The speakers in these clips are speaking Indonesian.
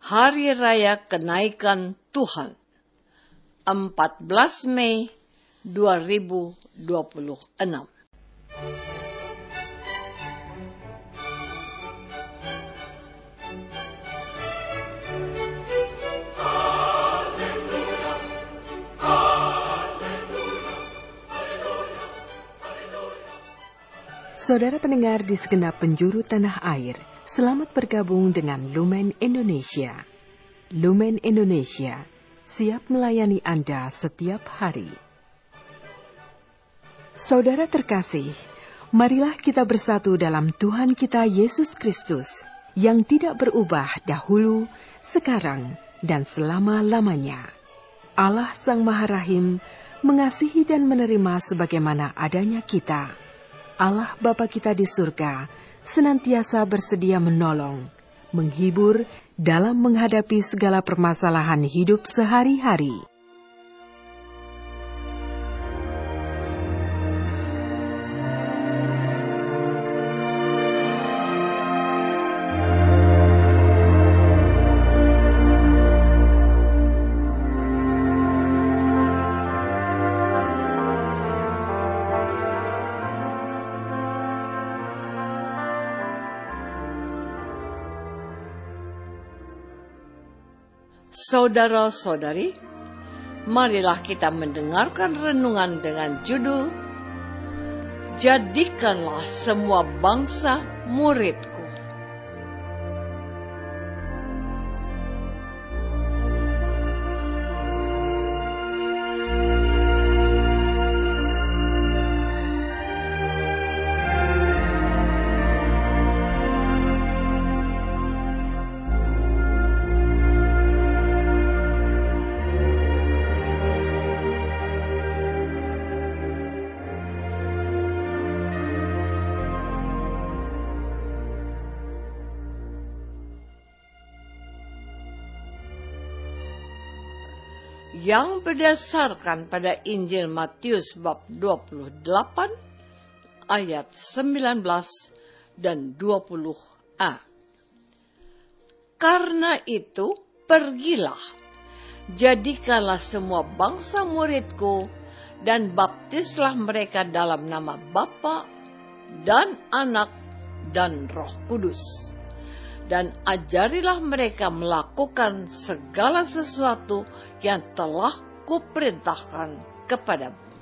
Hari Raya Kenaikan Tuhan 14 Mei 2026. Saudara pendengar di segenap penjuru tanah air, selamat bergabung dengan Lumen Indonesia. Lumen Indonesia siap melayani Anda setiap hari. Saudara terkasih, marilah kita bersatu dalam Tuhan kita Yesus Kristus yang tidak berubah dahulu, sekarang, dan selama-lamanya. Allah Sang Maha Rahim mengasihi dan menerima sebagaimana adanya kita. Allah Bapa kita di surga senantiasa bersedia menolong, menghibur dalam menghadapi segala permasalahan hidup sehari-hari. Saudara-saudari, marilah kita mendengarkan renungan dengan judul Jadikanlah semua bangsa muridku. Yang berdasarkan pada Injil Matius bab 28 ayat 19 dan 20a. Karena itu, pergilah, jadikanlah semua bangsa muridku dan baptislah mereka dalam nama Bapa dan Anak dan Roh Kudus. Dan ajarilah mereka melakukan segala sesuatu yang telah kuperintahkan kepadamu.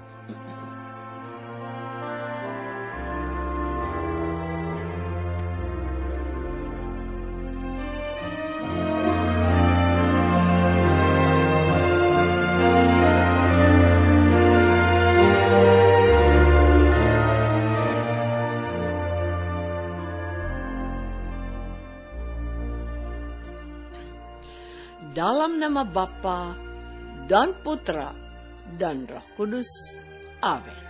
Dalam nama Bapa dan Putra dan Roh Kudus. Amin.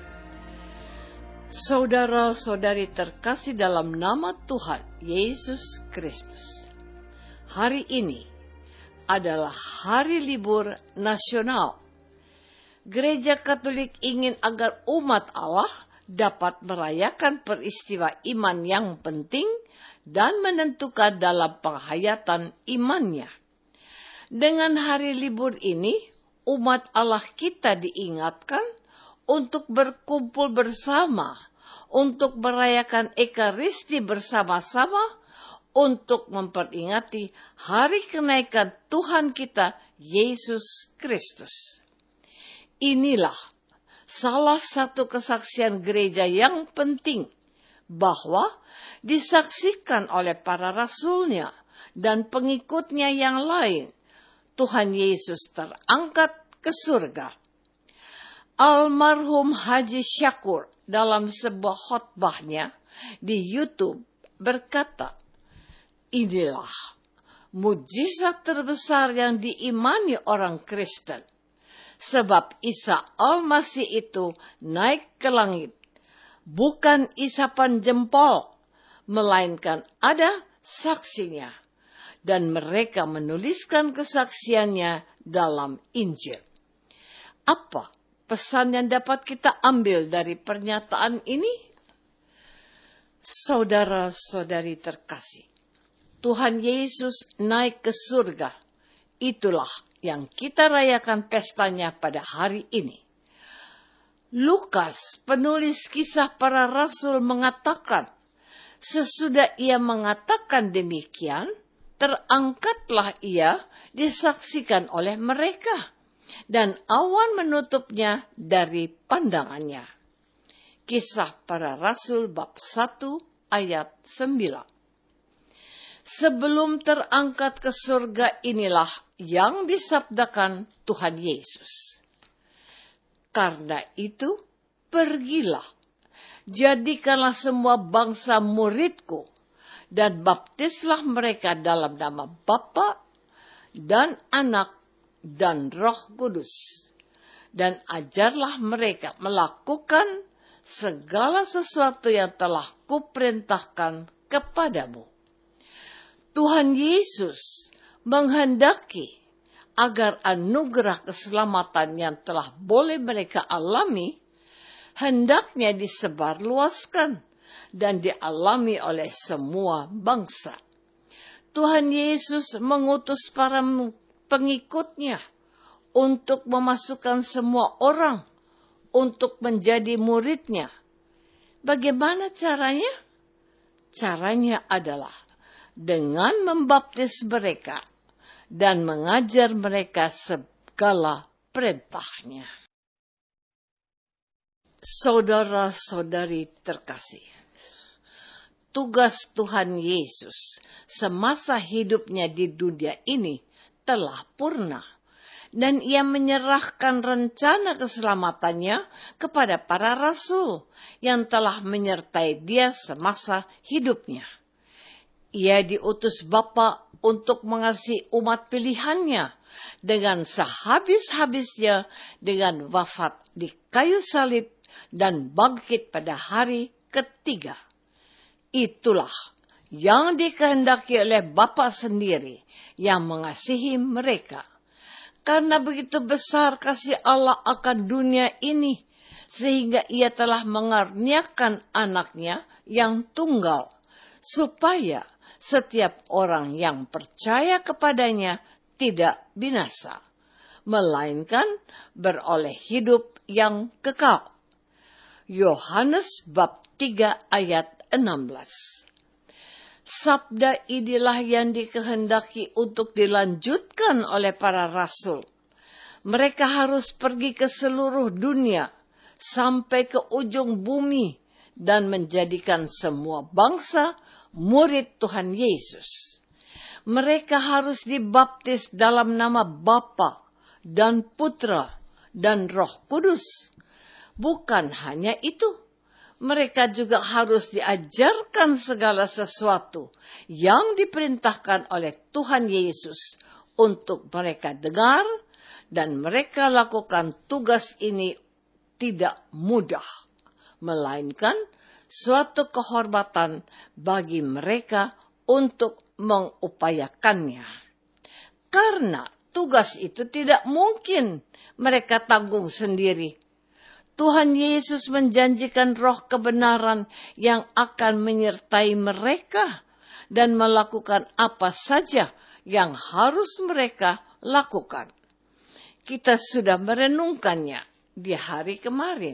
Saudara-saudari terkasih dalam nama Tuhan Yesus Kristus. Hari ini adalah hari libur nasional. Gereja Katolik ingin agar umat Allah dapat merayakan peristiwa iman yang penting dan menentukan dalam penghayatan imannya. Dengan hari libur ini, umat Allah kita diingatkan untuk berkumpul bersama, untuk merayakan Ekaristi bersama-sama, untuk memperingati hari kenaikan Tuhan kita, Yesus Kristus. Inilah salah satu kesaksian gereja yang penting, bahwa disaksikan oleh para rasulnya dan pengikutnya yang lain, Tuhan Yesus terangkat ke surga. Almarhum Haji Syakur dalam sebuah khotbahnya di YouTube berkata, inilah mujizat terbesar yang diimani orang Kristen. Sebab Isa Al-Masih itu naik ke langit. Bukan isapan jempol, melainkan ada saksinya. Dan mereka menuliskan kesaksiannya dalam Injil. Apa pesan yang dapat kita ambil dari pernyataan ini? Saudara-saudari terkasih, Tuhan Yesus naik ke surga. Itulah yang kita rayakan pestanya pada hari ini. Lukas, penulis kisah para rasul, mengatakan, sesudah ia mengatakan demikian, terangkatlah ia disaksikan oleh mereka, dan awan menutupnya dari pandangannya. Kisah para Rasul bab 1 ayat 9. Sebelum terangkat ke surga inilah yang disabdakan Tuhan Yesus. Karena itu, pergilah, jadikanlah semua bangsa muridku, dan baptislah mereka dalam nama Bapa dan Anak dan Roh Kudus. Dan ajarlah mereka melakukan segala sesuatu yang telah kuperintahkan kepadamu. Tuhan Yesus menghendaki agar anugerah keselamatan yang telah boleh mereka alami, hendaknya disebarluaskan dan dialami oleh semua bangsa. Tuhan Yesus mengutus para pengikutnya untuk memasukkan semua orang untuk menjadi muridnya. Bagaimana caranya? Caranya adalah dengan membaptis mereka dan mengajar mereka segala perintahnya. Saudara-saudari terkasih, tugas Tuhan Yesus semasa hidupnya di dunia ini telah purna, dan ia menyerahkan rencana keselamatannya kepada para rasul yang telah menyertai dia semasa hidupnya. Ia diutus Bapa untuk mengasihi umat pilihannya dengan sehabis-habisnya dengan wafat di kayu salib dan bangkit pada hari ketiga. Itulah yang dikehendaki oleh Bapa sendiri yang mengasihi mereka. Karena begitu besar kasih Allah akan dunia ini, sehingga ia telah mengaruniakan anaknya yang tunggal, supaya setiap orang yang percaya kepadanya tidak binasa, melainkan beroleh hidup yang kekal. Yohanes bab 3 ayat 16. Sabda inilah yang dikehendaki untuk dilanjutkan oleh para rasul. Mereka harus pergi ke seluruh dunia, sampai ke ujung bumi, dan menjadikan semua bangsa murid Tuhan Yesus. Mereka harus dibaptis dalam nama Bapa dan Putra dan Roh Kudus. Bukan hanya itu, mereka juga harus diajarkan segala sesuatu yang diperintahkan oleh Tuhan Yesus untuk mereka dengar, dan mereka lakukan tugas ini tidak mudah, melainkan suatu kehormatan bagi mereka untuk mengupayakannya. Karena tugas itu tidak mungkin mereka tanggung sendiri. Tuhan Yesus menjanjikan roh kebenaran yang akan menyertai mereka dan melakukan apa saja yang harus mereka lakukan. Kita sudah merenungkannya di hari kemarin.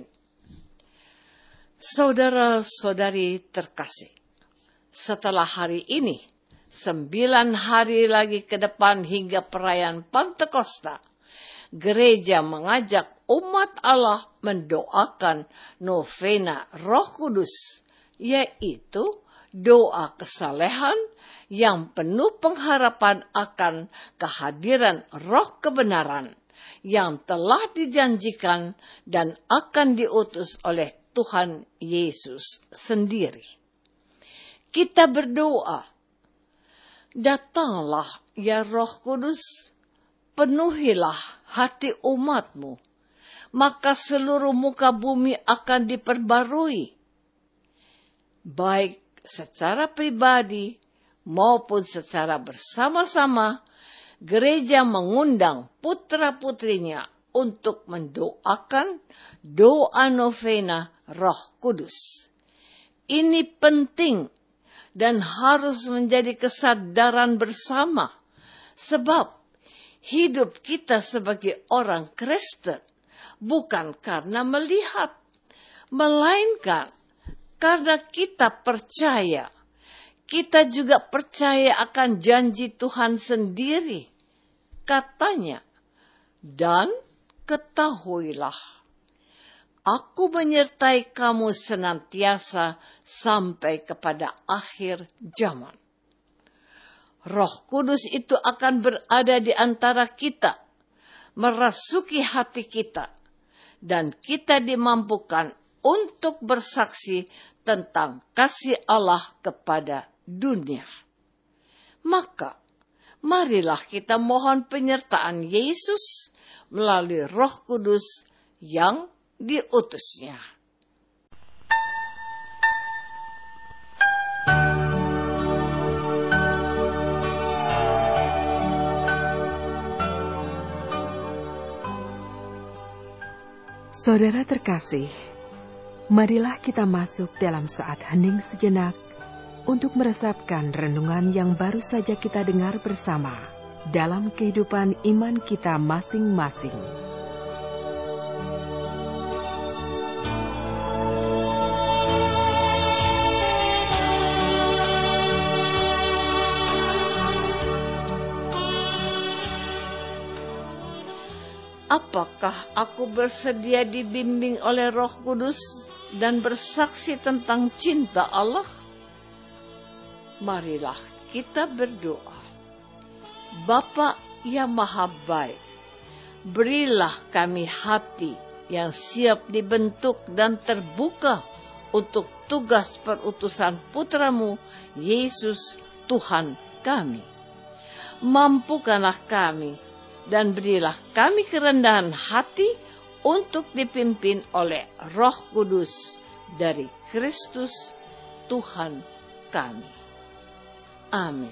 Saudara-saudari terkasih, setelah hari ini, 9 hari lagi ke depan hingga perayaan Pentakosta, gereja mengajak umat Allah mendoakan novena Roh Kudus, yaitu doa kesalehan yang penuh pengharapan akan kehadiran roh kebenaran yang telah dijanjikan dan akan diutus oleh Tuhan Yesus sendiri. Kita berdoa, datanglah ya Roh Kudus, penuhilah hati umatmu, maka seluruh muka bumi akan diperbarui, baik secara pribadi maupun secara bersama-sama. Gereja mengundang putra-putrinya untuk mendoakan doa novena Roh Kudus. Ini penting dan harus menjadi kesadaran bersama. Sebab hidup kita sebagai orang Kristen bukan karena melihat, melainkan karena kita percaya. Kita juga percaya akan janji Tuhan sendiri. Katanya, dan ketahuilah, aku menyertai kamu senantiasa sampai kepada akhir zaman. Roh Kudus itu akan berada di antara kita, merasuki hati kita, dan kita dimampukan untuk bersaksi tentang kasih Allah kepada dunia. Maka, marilah kita mohon penyertaan Yesus melalui Roh Kudus yang diutusnya. Saudara terkasih, marilah kita masuk dalam saat hening sejenak untuk meresapkan renungan yang baru saja kita dengar bersama dalam kehidupan iman kita masing-masing. Apakah aku bersedia dibimbing oleh Roh Kudus dan bersaksi tentang cinta Allah? Marilah kita berdoa. Bapa yang Maha Baik, berilah kami hati yang siap dibentuk dan terbuka untuk tugas perutusan Putra-Mu, Yesus Tuhan kami. Mampukanlah kami dan berilah kami kerendahan hati untuk dipimpin oleh Roh Kudus dari Kristus Tuhan kami. Amin.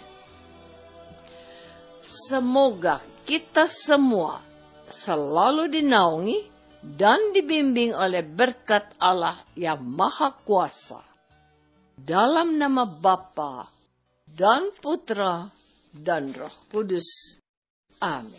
Semoga kita semua selalu dinaungi dan dibimbing oleh berkat Allah yang Maha Kuasa. Dalam nama Bapa dan Putra dan Roh Kudus. Amin.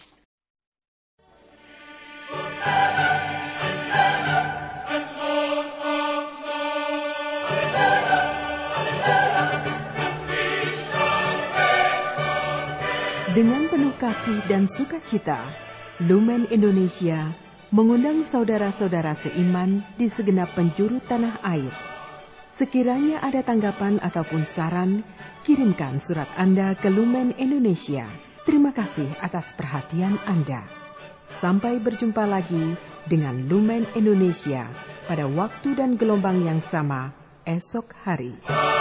Dengan penuh kasih dan sukacita, Lumen Indonesia mengundang saudara-saudara seiman di segenap penjuru tanah air. Sekiranya ada tanggapan ataupun saran, kirimkan surat Anda ke Lumen Indonesia. Terima kasih atas perhatian Anda. Sampai berjumpa lagi dengan Lumen Indonesia pada waktu dan gelombang yang sama esok hari.